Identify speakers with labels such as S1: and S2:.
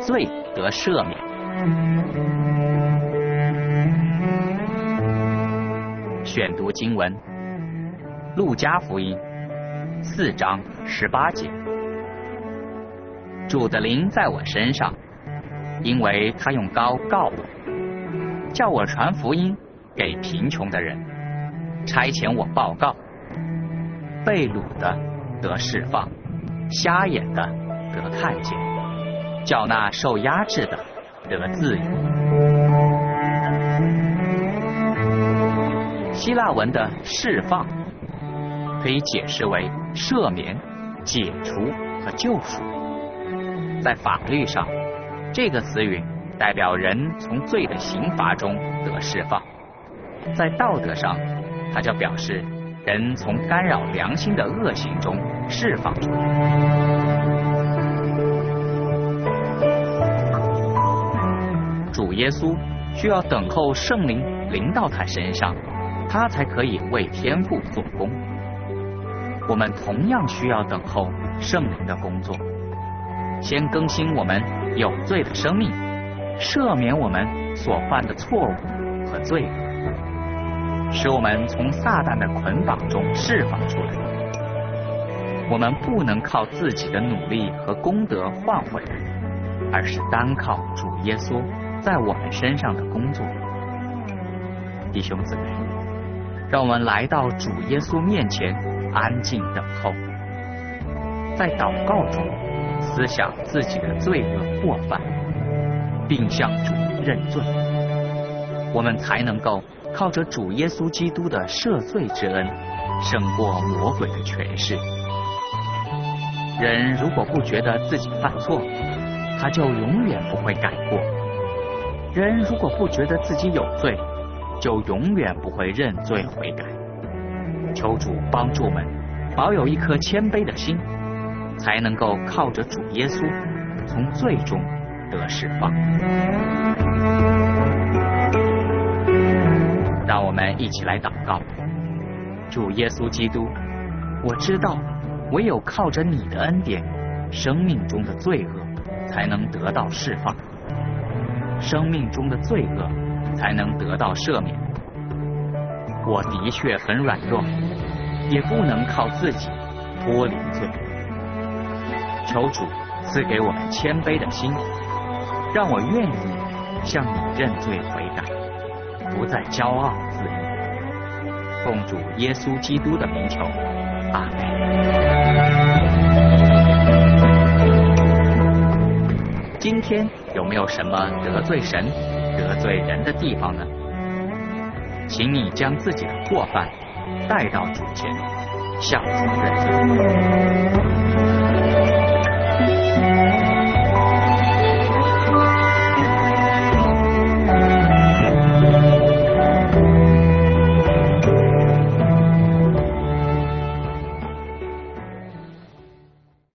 S1: 罪得赦免。选读经文：路加福音4章18节。主的灵在我身上，因为他用膏告我，叫我传福音给贫穷的人，差遣我报告被掳的得释放，瞎眼的得看见，叫那受压制的得自由。希腊文的释放可以解释为赦免、解除和救赎。在法律上，这个词语代表人从罪的刑罚中得释放；在道德上，它就表示人从干扰良心的恶行中释放出来。主耶稣需要等候圣灵临到他身上，他才可以为天父做工。我们同样需要等候圣灵的工作，先更新我们有罪的生命，赦免我们所犯的错误和罪恶，使我们从撒旦的捆绑中释放出来。我们不能靠自己的努力和功德换回来，而是单靠主耶稣在我们身上的工作。弟兄姊妹，让我们来到主耶稣面前安静等候，在祷告中思想自己的罪恶过犯，并向主认罪，我们才能够靠着主耶稣基督的赦罪之恩，胜过魔鬼的权势。人如果不觉得自己犯错，他就永远不会改过；人如果不觉得自己有罪，就永远不会认罪悔改。求主帮助我们保有一颗谦卑的心，才能够靠着主耶稣从罪中得释放。让我们一起来祷告。主耶稣基督，我知道唯有靠着你的恩典，生命中的罪恶才能得到释放，生命中的罪恶才能得到赦免。我的确很软弱，也不能靠自己脱离罪。求主赐给我们谦卑的心，让我愿意向你认罪悔改，不再骄傲自义。奉主耶稣基督的名求，阿们。今天有没有什么得罪神、得罪人的地方呢？请你将自己的过犯带到主前，向主认罪。